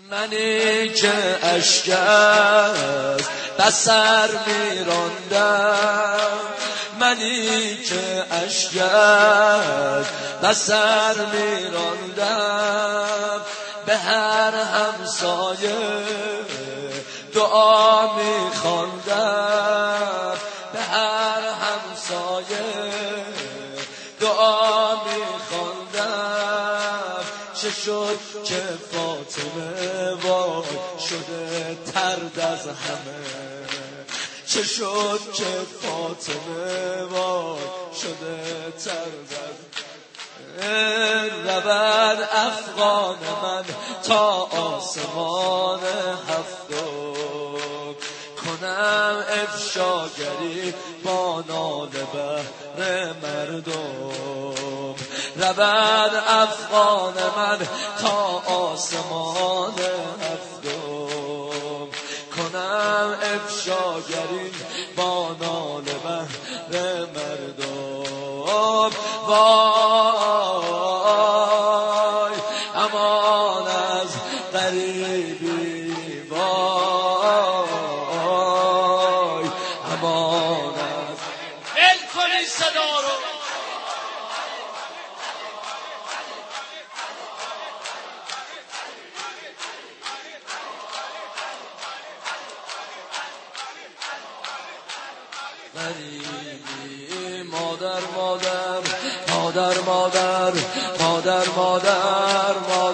منی که اشک از بسر میراندم، منی که اشک از بسر میراندم، به هر همسایه دعا میخواندم، به هر همسایه دعا میخواندم. چه شد که فاطمه وای شده ترد از همه، چه شد که فاطمه وای شده ترد از رود افغان من تا آسمان هفتم، کنم افشاگری با ناله بهر مردم. رود افغان من تا آسمان هفتم، کنم افشاگری با ناله بهر مردم. وای امان از غریبی، وای امان از ول کنی صدا رو. غریبی مادر مادر مادر مادر مادر مادر مادر